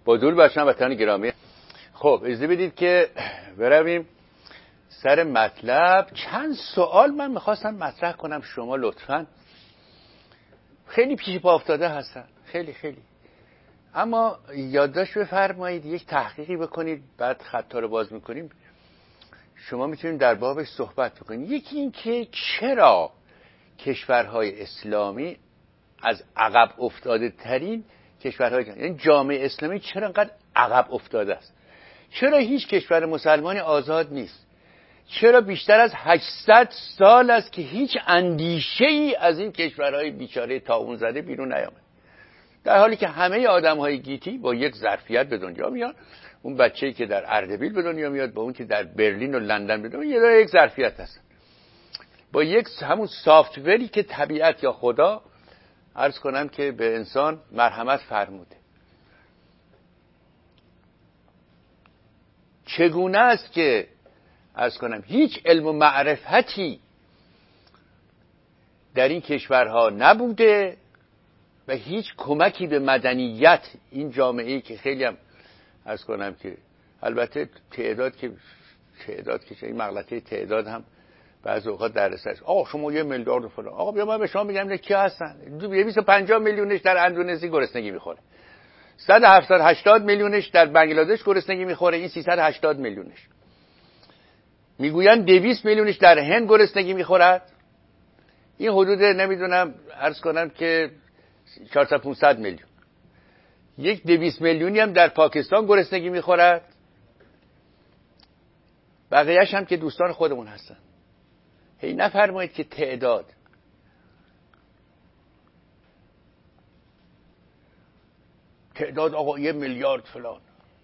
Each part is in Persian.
با درود بر شما وطن گرامی. خب اجازه بدید که برویم سر مطلب. چند سوال من میخواستم مطرح کنم، شما لطفاً خیلی پیش پا افتاده هستن، خیلی اما یادداشت بفرمایید، یک تحقیقی بکنید، بعد خطا رو باز میکنیم، شما میتونید در بابش صحبت بکنید. یکی این که چرا کشورهای اسلامی از عقب افتاده ترین کشورهای، یعنی جامعه اسلامی چرا انقدر عقب افتاده است؟ چرا هیچ کشور مسلمانی آزاد نیست؟ چرا بیشتر از 800 سال است که هیچ اندیشه‌ای از این کشورهای بیچاره طاعون زده بیرون نیامد، در حالی که همه آدم‌های گیتی با یک ظرفیت به دنیا میان. اون بچه‌ای که در اردبیل به دنیا میاد با اون که در برلین و لندن به دنیا میاد، یک ظرفیت هست، با یک همون سافت‌وری که طبیعت یا خدا عرض کنم که به انسان مرحمت فرموده. چگونه است که عرض کنم هیچ علم و معرفتی در این کشورها نبوده و هیچ کمکی به مدنیت این جامعه‌ای که خیلی هم عرض کنم که البته تعداد که این مغلطه تعداد هم بعضی اوقات درس است. آقا شما 1 میلیارد و فلان، آقا بیا من به شما میگم نه کیا هستن. 250 میلیونش در اندونزی گرسنگی میخوره، 170-80 میلیونش در بنگلادش گرسنگی میخوره، این 380 میلیونش. میگوین 200 میلیونش در هند گرسنگی میخورد، این حدود نمیدونم عرض کنم که 400-500 میلیون. یک 200 میلیونی هم در پاکستان گرسنگی میخورد، بقیه‌اش هم که دوستان خودمون هستن. هی نفرمایید که تعداد آقا 1 میلیارد فلان.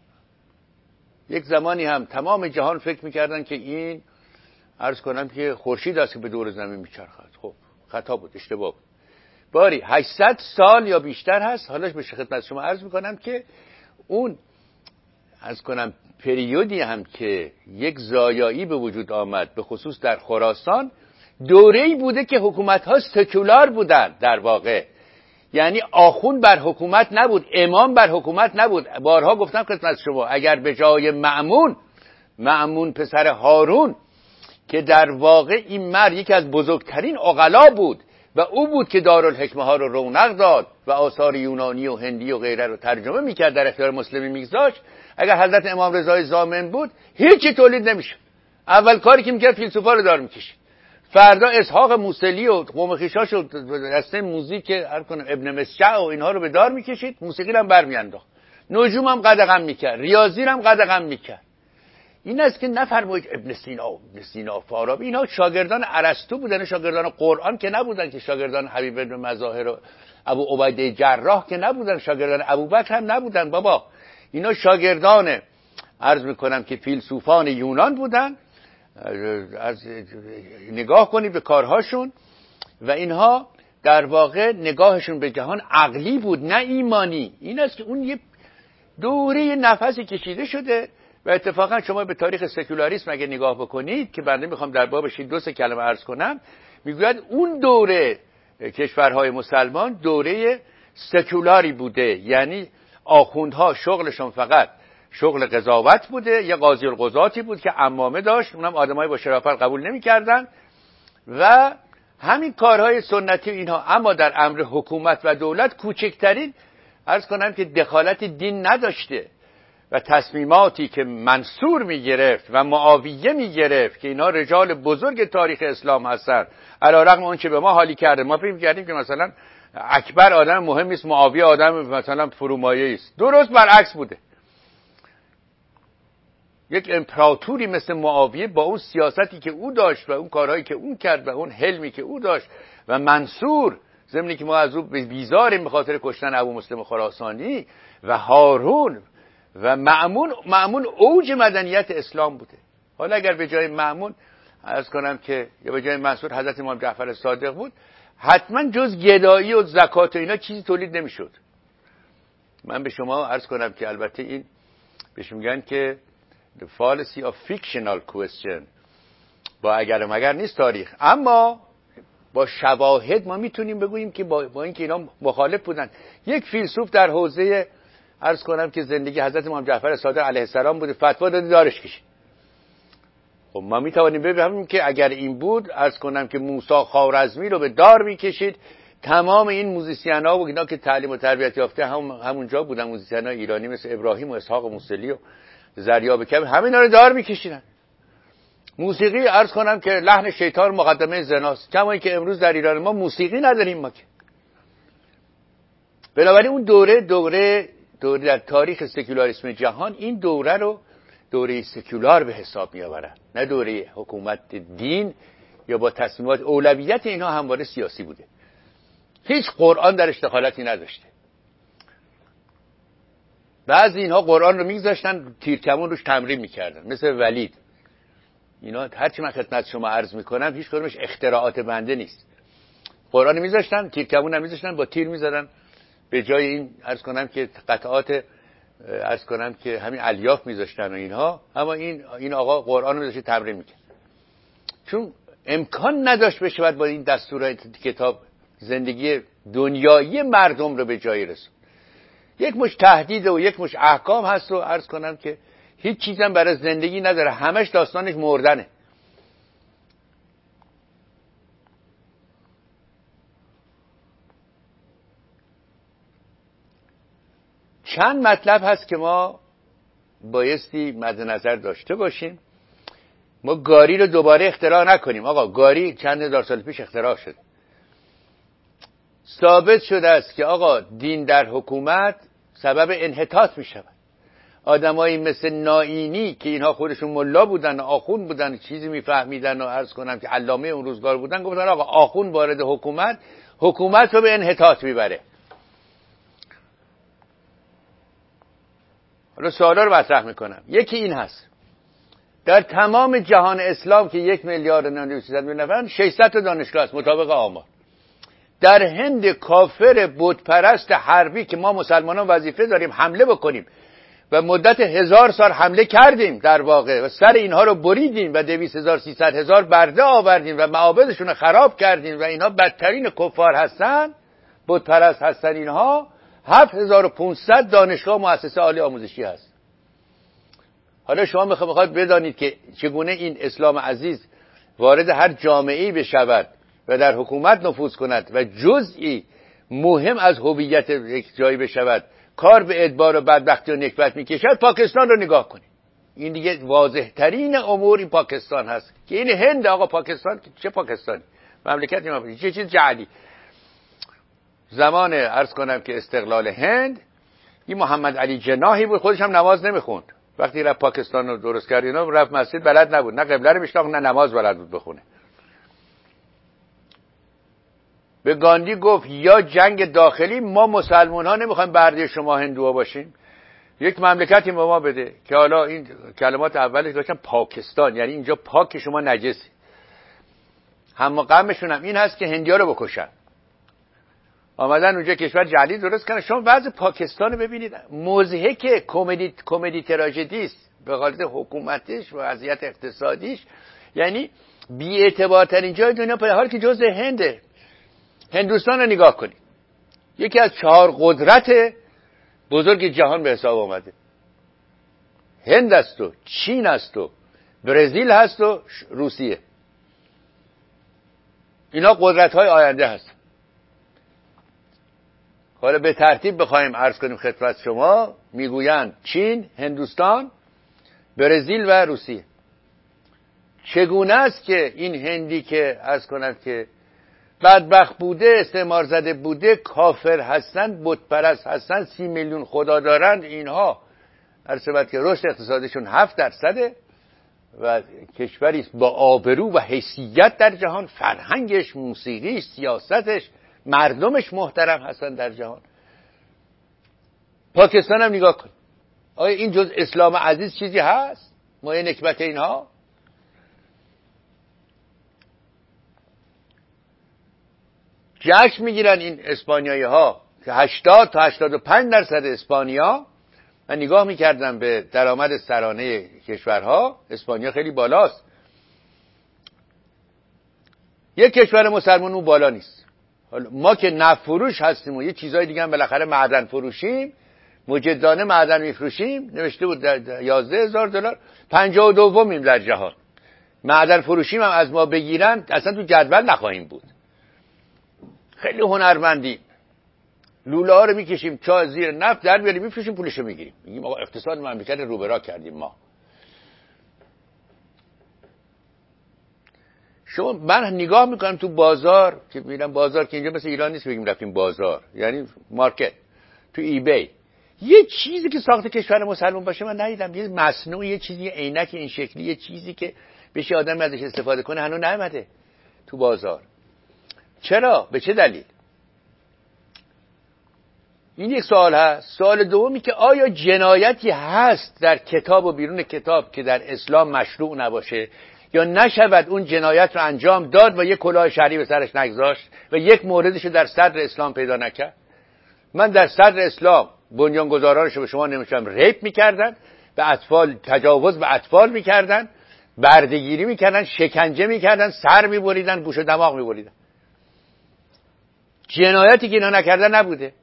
یک زمانی هم تمام جهان فکر میکردن که این عرض کنم که خورشید است که به دور زمین میچرخد. خب خطا بود، اشتباه بود. باری 800 سال یا بیشتر هست. حالا به خدمت شما عرض میکنم که اون عرض کنم پریودی هم که یک زایایی به وجود آمد، به خصوص در خراسان، دوره‌ای بوده که حکومت‌ها سکولار بودن در واقع، یعنی آخوند بر حکومت نبود، امام بر حکومت نبود. بارها گفتم خدمت شما اگر به جای مأمون پسر هارون که در واقع این مرد یکی از بزرگترین عقلا بود و او بود که دارالحکمه ها رو رونق داد و آثار یونانی و هندی و غیره رو ترجمه میکرد، در اختیار مسلمی میگذاشت، اگر حضرت امام رضای ضامن بود هیچی تولید نمیشد. اول کاری که میکرد فیلسوفا رو دار میکشید. فردا اسحاق موصلی و قوم خویشاش و دسته موزیک ابن مسجع و اینها رو به دار میکشید، موسیقی هم برمیانداخت، نجوم هم قدغن میکرد، ریاضی هم قدغن میکرد. این است که نفرمایید ابن سینا فارابی اینا شاگردان ارسطو بودن، شاگردان قرآن که نبودن، که شاگردان حبیب بن مظاهر و ابو عبیده جراح که نبودن، شاگردان ابوبکر هم نبودن. بابا اینا شاگردان عرض میکنم که فیلسوفان یونان بودن. از نگاه کنید به کارهاشون و اینها در واقع نگاهشون به جهان عقلی بود نه ایمانی. این است که اون یه دوره نفسی کشیده شده و اتفاقا شما به تاریخ سکولاریسم اگه نگاه بکنید که بنده میخوام در بابش 2-3 کلمه عرض کنم، میگوید اون دوره کشورهای مسلمان دوره سکولاری بوده، یعنی آخوندها شغلشون فقط شغل قضاوت بوده، یه قاضی القضاتی بود که عمامه داشت، اونم آدمای با شرافت قبول نمی‌کردن و همین کارهای سنتی اینها. اما در امر حکومت و دولت کوچکترین عرض کنم که دخالت دین نداشته و تصمیماتی که منصور میگرفت و معاویه میگرفت که اینا رجال بزرگ تاریخ اسلام هستن، علیرغم اون چه به ما حالی کرده، ما فکر کردیم که مثلا اکبر آدم مهم نیست، معاویه آدم مثلا فرومایه است. درست برعکس بوده. یک امپراتوری مثل معاویه با اون سیاستی که او داشت و اون کارهایی که اون کرد و اون حلمی که او داشت و منصور، ضمنی که ما از او بیزاریم به خاطر کشتن ابو مسلم خراسانی، و هارون و مأمون اوج مدنیت اسلام بوده. حالا اگر به جای مأمون عرض کنم که یا به جای منصور حضرت امام جعفر صادق بود، حتما جز گدایی و زکات و اینا چیزی تولید نمیشد. من به شما عرض کنم که البته این بهش میگن که the fallacy of fictional question، با اگر و مگر نیست تاریخ، اما با شواهد ما میتونیم بگوییم که با اینکه اینا مخالف بودن. یک فیلسوف در حوزه عرض کنم که زندگی حضرت امام جعفر صادق علیه السلام بوده، فتوا داده دارش کشید. خب ما میتوانیم ببینیم که اگر این بود، عرض کنم که موسی خوارزمی رو به دار میکشید، تمام این موزیسینا و اینا که تعلیم و تربیت یافته همونجا بودن، موزیسینا ایرانی مثل ابراهیم و اسحاق موسلی و زریاب کبیر، همینا رو دار میکشیدن. موسیقی عرض کنم که لحن شیطان مقدمه زناست، کما اینکه امروز در ایران ما موسیقی نداریم ما که. بنابراین اون دوره در تاریخ سکولاریسم جهان این دوره رو دوره سکولار به حساب می آورن، نه دوره حکومت دین یا با تصمیمات. اولویت اینها همواره سیاسی بوده، هیچ قرآن درش دخالتی نداشته. بعضی اینها قرآن رو میگذاشتن تیرکمون روش تمرین میکردن، مثل ولید. اینا هرچی من خدمت شما عرض میکنم هیچ کدومش اختراعات بنده نیست. قرآن میذاشتن، تیرکمون هم میذاشتن، با تیر میزدن به جای این عرض کنم که قطعات عرض کنم که همین الیاف میذاشتن و اینها. اما این آقا قرآن رو میذاشت تمرین میکرد، چون امکان نداشت بشه با این دستور کتاب زندگی دنیایی مردم رو به جایی رسون. یک مش تهدید و یک مش احکام هست و عرض کنم که هیچ چیزم برای زندگی نداره، همش داستانش مردنه. چند مطلب هست که ما بایستی مد نظر داشته باشیم. ما گاری رو دوباره اختراع نکنیم. آقا گاری چند هزار سال پیش اختراع شد. ثابت شده است که آقا دین در حکومت سبب انحطاط می شود. آدمایی مثل نائینی که اینها خودشون ملا بودن، آخوند بودن، چیزی میفهمیدن و عرض کنم که علامه اون روزگار بودن، گفتن آقا آخوند وارد حکومت رو به انحطاط میبره. حالا سوالا رو مطرح میکنم. یکی این هست، در تمام جهان اسلام که 1 میلیارد و 300 میلیون نفرن، 600 تا دانشگاه است مطابق آمار. در هند کافر بت پرست حربی که ما مسلمانان وظیفه داریم حمله بکنیم و مدت 1000 سال حمله کردیم در واقع و سر اینها رو بریدیم و 200,000 300,000 برده آوردیم و معابدشون رو خراب کردیم و اینها بدترین کفار هستن، بت پرست هستن. اینها 7500 دانشگاه مؤسسه عالی آموزشی هست. حالا شما میخواید بدانید که چگونه این اسلام عزیز وارد هر جامعه‌ای بشود و در حکومت نفوذ کند و جزئی مهم از هویت یک جایی بشود، کار به ادبار و بدبختی و نکبت میکشد. پاکستان رو نگاه کنید، این دیگه واضح ترین امور این پاکستان هست که این هند. آقا پاکستان چه پاکستانی؟ مملکت ما چه چیز جعلی. زمان عرض کنم که استقلال هند، این محمد علی جناحی بود، خودش هم نماز نمیخوند. وقتی رفت پاکستان رو درست کرد، اینا رفت مسجد بلد نبود، نه قبله رو میشناخت نه نماز بلد بود بخونه. به گاندی گفت یا جنگ داخلی، ما مسلمان ها نمیخوایم برده شما هندوها باشیم، یک مملکتی به ما بده. که حالا این کلمات اولش داشتن پاکستان، یعنی اینجا پاک شما نجسی. هم غمشون هم این هست که هندیا رو بکشن. آمدن اونجا کشور جعلی درست کنن. شما وضع پاکستان رو ببینید، مضحک، کمدی تراژدی است به حالت حکومتش و وضعیت اقتصادیش. یعنی بی‌اعتبارترین جای دنیا به حالی که جزء هنده. هندوستان رو نگاه کنید، یکی از 4 قدرت بزرگ جهان به حساب آمده. هند است و چین است و برزیل هست و روسیه. اینا قدرت‌های آینده هست. حالا به ترتیب بخوایم عرض کنیم خدمت شما، میگویند چین، هندوستان، برزیل و روسیه. چگونه است که این هندی که عرض کنم که بدبخت بوده، استعمار زده بوده، کافر هستند، بت پرست هستند، 30 میلیون خدا دارند، اینها عرض که رشد اقتصادشون 7% و کشوری است با آبرو و حیثیت در جهان، فرهنگش، موسیقیش، سیاستش، مردمش محترم هستن در جهان. پاکستان هم نگاه کن، آیا این جز اسلام عزیز چیزی هست؟ مایه نکبت اینها؟ جشن میگیرن این اسپانیایی ها که 80 تا 85% اسپانیا، من نگاه میکردم به درآمد سرانه کشورها، اسپانیا خیلی بالاست. یک کشور مسلمان اون بالا نیست. ما که نفت فروش هستیم و یه چیزای دیگه هم بالاخره معدن فروشیم، مجدانه معدن میفروشیم، نوشته بود $11,000، 52میم در جهان. معدن فروشیم هم از ما بگیرن اصلا تو جدول نخواهیم بود. خیلی هنرمندی. لوله ها رو میکشیم چا زیر نفت در بیاریم میفروشیم، پولشو میگیریم، میگیم آقا اقتصاد مملکت رو به راه کردیم ما. شما من نگاه میکنم تو بازار که میرم بازار، که اینجا مثل ایران نیست بگیم رفتیم بازار، یعنی مارکت، تو ایبی یه چیزی که ساخت کشور مسلمان باشه من ندیدم. یه مصنوعی، یه چیزی، یه عینک این شکلی، یه چیزی که بشه آدم ازش استفاده کنه هنوز نیومده تو بازار. چرا؟ به چه دلیل؟ این یک سوال هست. سوال دومی که آیا جنایتی هست در کتاب و بیرون کتاب که در اسلام مشروع نباشه یا نشود اون جنایت رو انجام داد و یک کلاه شرعی به سرش نگذاشت و یک موردش در صدر اسلام پیدا نکرد؟ من در صدر اسلام بنیانگذارانش به شما نمیشم ریپ میکردن، به اطفال تجاوز به اطفال میکردن، بردگیری میکردن، شکنجه میکردن، سر میبریدن، گوش و دماغ میبریدن. جنایتی که اینا نکردن نبوده.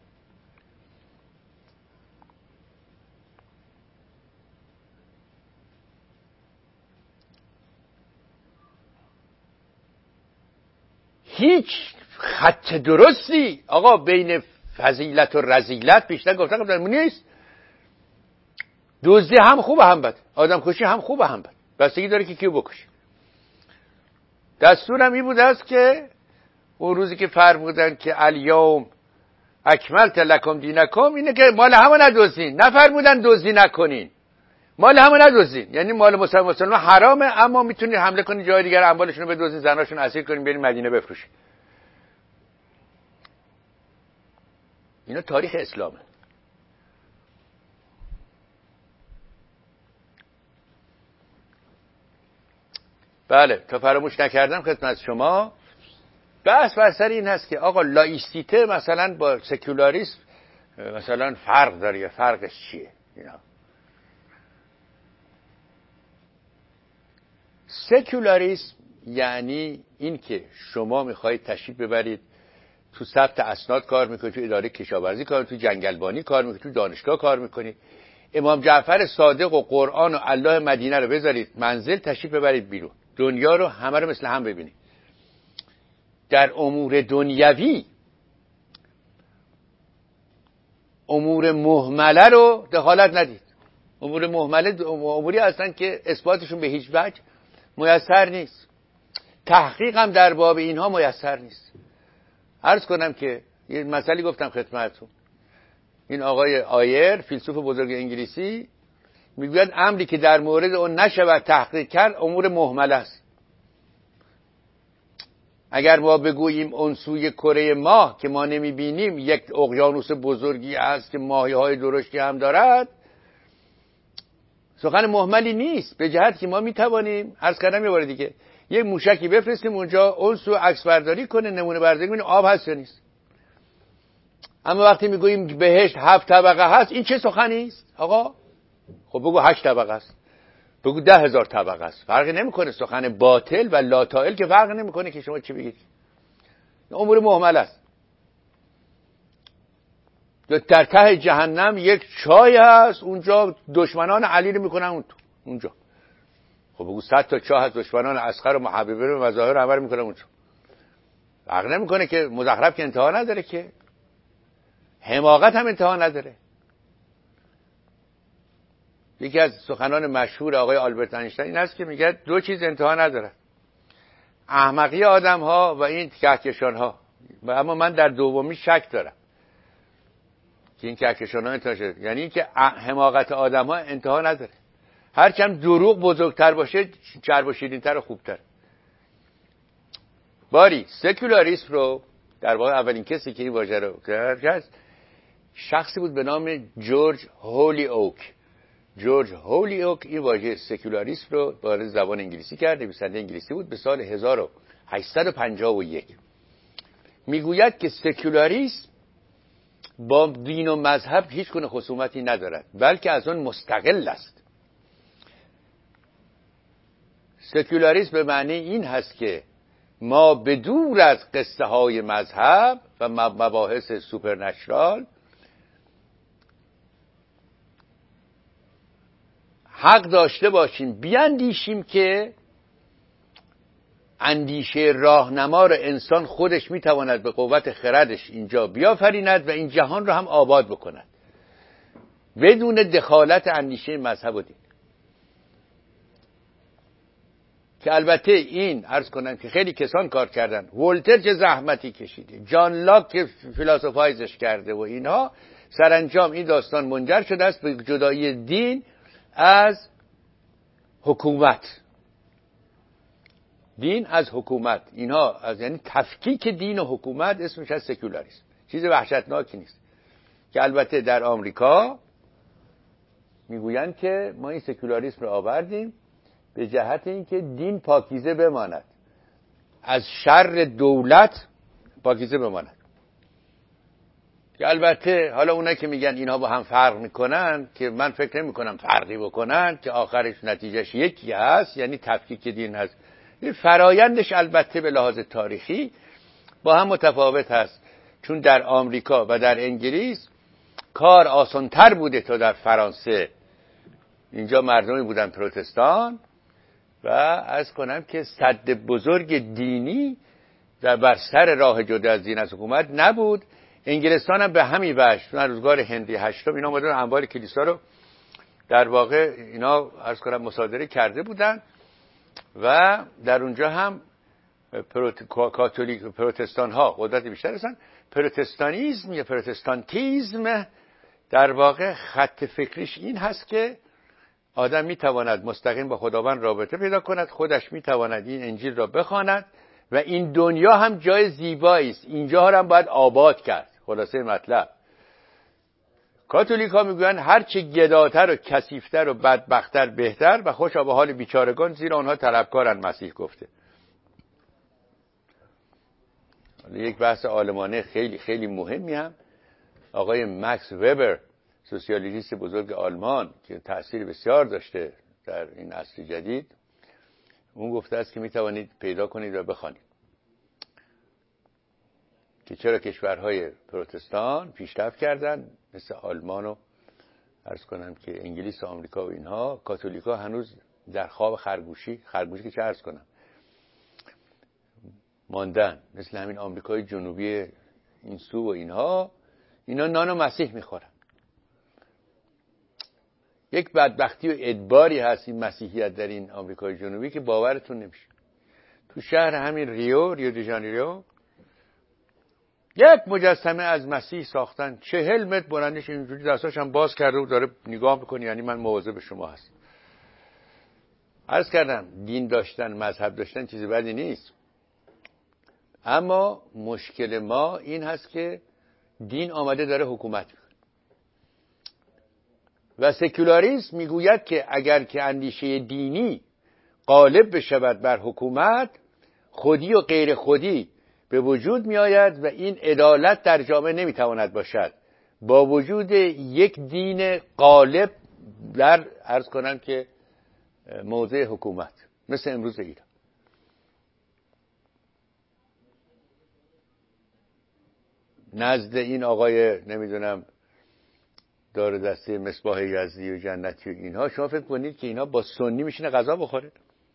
هیچ خط درستی آقا بین فضیلت و رذیلت بیشتر گفتن نیست. دزدی هم خوبه هم بد، آدم کشی هم خوبه هم بد، بستگی داره که کیو بکشه. دستورم این بود است که اون روزی که فرمودن که الیوم اکملت لکم دینکم، اینه که مال همو ندزدین، نفرمودن دزدی نکنین، مال همو ندزدین. یعنی مال مسلمان حرامه اما میتونید حمله کنید جای دیگر، اموالشون رو بدزدین، زناشون اسیر کنین، برین مدینه بفروشین. اینا تاریخ اسلامه. بله، تا فراموش نکردم خدمت شما، بحث بر سر این هست که آقا لایسیته مثلا با سکولاریسم مثلا فرق داره یا فرقش چیه؟ اینا سکولاریسم یعنی این که شما میخواهید تشریف ببرید تو ثبت اسناد کار میکنید، تو اداره کشاورزی کار میکنید، تو جنگلبانی کار میکنید، تو دانشگاه کار میکنید، امام جعفر صادق و قرآن و الله مدینه رو بذارید منزل، تشریف ببرید بیرون، دنیا رو همه رو مثل هم ببینید. در امور دنیوی امور مهمله رو دخالت ندید. امور مهمله اموری هستن که اثباتشون به هیچ وجه میسر نیست، تحقیق هم در باب اینها میسر نیست. عرض کنم که یه مسئله گفتم خدمتتون، این آقای آیر فیلسوف بزرگ انگلیسی میگوید امری که در مورد اون نشود تحقیق کرد امور مهمل است. اگر ما بگوییم اون سوی کره ماه که ما نمیبینیم یک اقیانوس بزرگی است که ماهی‌های درشتی هم دارد، سخن مهملی نیست، به جهت که ما میتوانیم عرض کردم یه بار دیگه یک موشکی بفرستیم اونجا، اون سو عکس برداری کنه، نمونه برداری کنه آب هست یا نیست. اما وقتی میگوییم بهشت 7 طبقه هست، این چه سخنی است آقا؟ خب بگو 8 طبقه است، بگو 10,000 طبقه است، فرقی نمیکنه. سخن باطل و لاتائل که فرق نمیکنه که شما چی بگید. امور مهمل است. در ته جهنم یک چای هست، اونجا دشمنان علی رو میکنن اونجا. خب بگو 100 تا چاه هست، دشمنان اصغر و محببه و مظاهر رو عمر میکنن اونجا. فرق نمیکنه که مزخرف که انتها نداره، که حماقت هم انتها نداره. یکی از سخنان مشهور آقای آلبرت اینشتین این است که میگه دو چیز انتها نداره، احمقی آدم ها و این کهکشان ها. و اما من در دومی شک دارم که این کهکشان ها انتها شده، یعنی این که حماقت آدم ها انتها نداره. هرچند دروغ بزرگتر باشه چرب و شیرین‌تر و خوبتر. باری سکولاریسم رو در واقع اولین کسی که این واژه رو کرد شخصی بود به نام جورج هولی اوک. جورج هولی اوک این واژه سکولاریسم رو وارد زبان انگلیسی کرد، نویسنده انگلیسی بود، به سال 1851. میگوید که سکولاریسم با دین و مذهب هیچ گونه خصومتی ندارد، بلکه از آن مستقل است. سکولاریسم به معنی این هست که ما به دور از قصه های مذهب و مباحث سوپرنچرال حق داشته باشیم بیاندیشیم که اندیشه راهنما را انسان خودش میتواند به قوت خردش اینجا بیافریند و این جهان را هم آباد بکند بدون دخالت اندیشه مذهب و دین. که البته این عرض کنم که خیلی کسان کار کردن، ولتر چه زحمتی کشیده، جان لاک که فیلاسوفایزش کرده و اینها، سرانجام این داستان منجر شده است به جدایی دین از حکومت. دین از حکومت، اینها از یعنی تفکیک دین و حکومت اسمش از سکولاریسم. چیز وحشتناکی نیست که البته در آمریکا میگویند که ما این سکولاریسم رو آوردیم به جهت اینکه دین پاکیزه بماند، از شر دولت پاکیزه بماند. که البته حالا اونایی که میگن اینها با هم فرق میکنن، که من فکر نمی کنم فرقی بکنن، که آخرش نتیجهش یکی هست، یعنی تفکیک دین هست. فرایندش البته به لحاظ تاریخی با هم متفاوت هست، چون در آمریکا و در انگلیس کار آسان‌تر بوده تا در فرانسه. اینجا مردمی بودن پروتستان و عرض کنم که سد بزرگ دینی در بر سر راه جدا از دین از حکومت نبود. انگلستان هم به همین وجه در روزگار هنری هشتم اینا اومدن اموال کلیسا رو در واقع اینا عرض کنم مصادره کرده بودن و در اونجا هم کاتولیک پروتستان ها قدرت بیشتر هستن. پروتستانیسم یا پروتستانتیزم در واقع خط فکریش این هست که آدم میتواند مستقیم با خداوند رابطه پیدا کند، خودش میتواند این انجیل را بخواند و این دنیا هم جای زیبایی است، اینجا هم باید آباد کرد. خلاصه مطلب کاتولیک ها میگوین هر چه گداتر و کثیفتر و بدبختتر بهتر و خوشا به حال بیچارگان زیرا آنها طلبکارن، مسیح گفته. یک بحث عالمانه خیلی خیلی مهمی هم آقای مکس وبر، سوسیالیست بزرگ آلمان که تأثیر بسیار داشته در این عصر جدید، اون گفته است که میتوانید پیدا کنید و بخوانید که چرا کشورهای پروتستان پیشرفت کردن مثل آلمان و عرض کنم که انگلیس و آمریکا و اینها، کاتولیکا هنوز در خواب خرگوشی که چه عرض کنم ماندن، مثل همین آمریکای جنوبی این سو و اینا نان و مسیح میخورن. یک بدبختی و ادباری هست این مسیحیت در این آمریکای جنوبی که باورتون نمیشه. تو شهر همین ریو دی ژانیرو یک مجسمه از مسیح ساختن 40 متر بلندش، اینجوری دستاش هم باز کرده و داره نگاه میکنه، یعنی من مواظب شما هست. عرض کردم دین داشتن مذهب داشتن چیز بدی نیست، اما مشکل ما این هست که دین آمده داره حکومت میکنه و سکولاریسم میگوید که اگر که اندیشه دینی غالب بشود بر حکومت، خودی و غیر خودی به وجود می آید و این عدالت در جامعه نمیتواند باشد با وجود یک دین غالب در عرض کنم که موضع حکومت مثل امروز ایران. نزد این آقای نمیدونم دار دسته مصباح یزدی و جنتی و اینها، شما فکر کنید که اینا با سنی میشینه غذا بخوره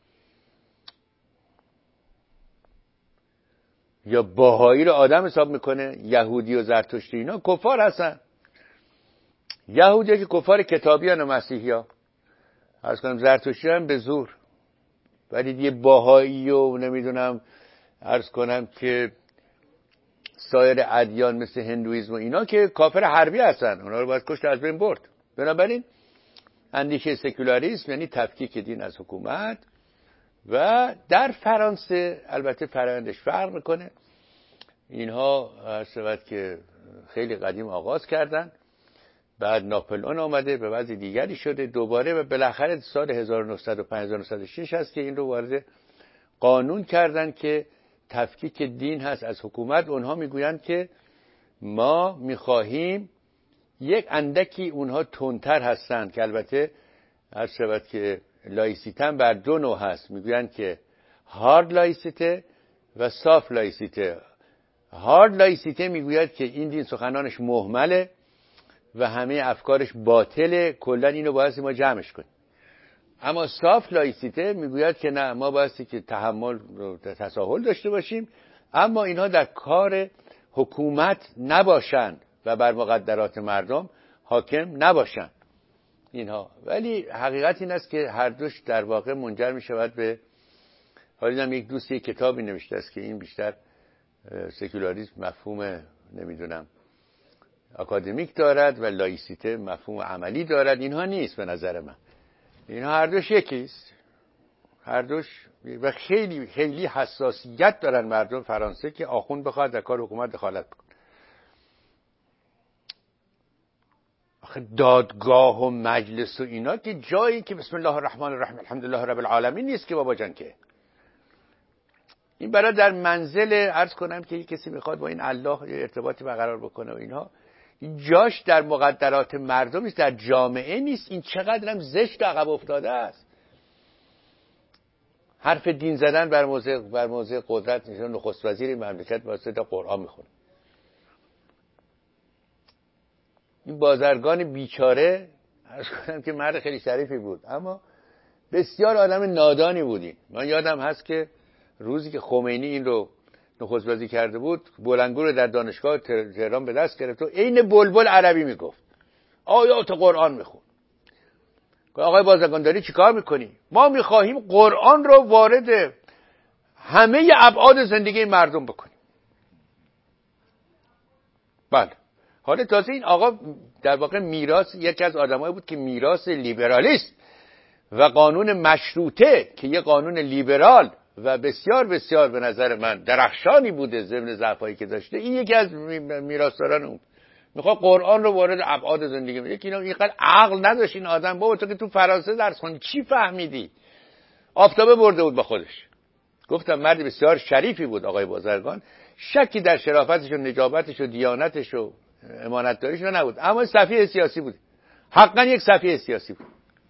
یا باهایی رو آدم حساب میکنه؟ یهودی و زرتشتی اینا کفار هستن. یهودی که کفار کتابی هستن و مسیحی ها، عرض کنم زرتشتی هم به زور، ولی یه باهایی و نمیدونم عرض کنم که سایر ادیان مثل هندویسم و اینا که کافر حربی هستن، اونا رو باید کشت از بین برد. بنابراین اندیشه سکولاریسم یعنی تفکیک دین از حکومت و در فرانسه البته فرآیندش فرق میکنه. اینها هست که خیلی قدیم آغاز کردن، بعد ناپلئون آمده به وضع دیگری شده دوباره و بالاخره سال 1905-1906 هست که این رو وارد قانون کردن که تفکیک دین هست از حکومت. اونها میگویند که ما میخواهیم یک اندکی، اونها تندتر هستند که البته هر شود که لایسیته بر دو نوع هست، میگویند که هارد لایسیته و سافت لایسیته. هارد لایسیته میگوید که این دین سخنانش مهمله و همه افکارش باطله، کلا اینو باید ما جمعش کنیم. اما صاف لایسیته میگوید که نه، ما بایستی که تحمل و تساهل داشته باشیم، اما اینها در کار حکومت نباشند و بر مقدرات مردم حاکم نباشند اینها. ولی حقیقت این است که هر دوش در واقع منجر می شود به، حالا یک دوستی کتابی نوشته است که این بیشتر سکولاریسم مفهوم نمیدونم اکادمیک دارد و لایسیته مفهوم عملی دارد. اینها نیست به نظر من، اینها هر دوش یکیست، هر دوش. و خیلی خیلی حساسیت دارن مردم فرانسه که آخوند بخواد در کار حکومت دخالت بکنه. آخه دادگاه و مجلس و اینا که جایی که بسم الله الرحمن الرحیم الحمدلله رب العالمین نیست که بابا جان. که این برای در منزل عرض کنم که کسی میخواد با این الله ارتباطی برقرار بکنه و اینها، جاش در مقدرات مردم نیست، در جامعه نیست. این چقدر هم زشت و عقب افتاده است. حرف دین زدن بر موضع قدرت میشه. نخست وزیر مملکت واسه تا قرآن میخونه. این بازرگان بیچاره عرض کنم که مرد خیلی شریفی بود، اما بسیار آدم نادانی بودی. من یادم هست که روزی که خمینی این رو نخست وزیر کرده بود، بلندگو رو در دانشگاه تهران به دست گرفت و عین بلبل عربی میگفت، آیات قرآن میخون. آقای بازرگان داری چیکار میکنی؟ ما میخواهیم قرآن رو وارد همه ابعاد زندگی مردم بکنیم. بله. حالا تازه این آقا در واقع میراث، یکی از آدمایی بود که میراث لیبرالیسم و قانون مشروطه که یه قانون لیبرال و بسیار بسیار به نظر من درخشانی بوده ضمن ضعفایی که داشته، این یکی از میراثداران اون. میخواد قرآن رو وارد ابعاد زندگی میگه که اینا اینقدر عقل نداشت این آدم. بابا تو که تو فرانسه درس خوندی چی فهمیدی؟ آفتابه برده بود با خودش. گفتم مرد بسیار شریفی بود آقای بازرگان، شکی در شرافتش و نجابتش و دیانتش و امانتداریش نبود، اما سفیه سیاسی بود. حقا یک سفیه سیاسی بود.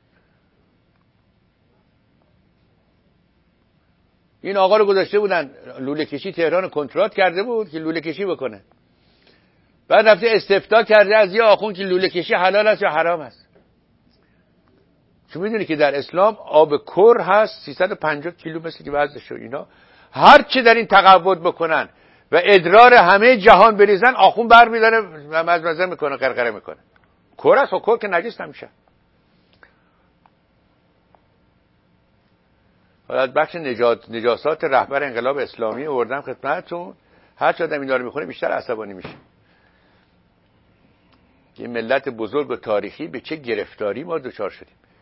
این آقا رو گذاشته بودن لوله کشی، تهران کنترات کرده بود که لوله کشی بکنه. بعد رفته استفتاء کرده از یه آخوند که لوله کشی حلال است یا حرام است. چون میدونی که در اسلام آب کر هست 350 کیلو مثل که وزنش و اینا، هر چی در این تقوت بکنن و ادرار همه جهان بریزن، آخوند بر میداره و مزمزه میکنه، قرقره میکنه. کر است و کر که نجس نمیشه. حالا بخش نجاسات رهبر انقلاب اسلامی آوردم خدمتتون. هر چه آدم اینا رو میخونه بیشتر عصبانی میشه. یه ملت بزرگ و تاریخی به چه گرفتاری ما دچار شدیم.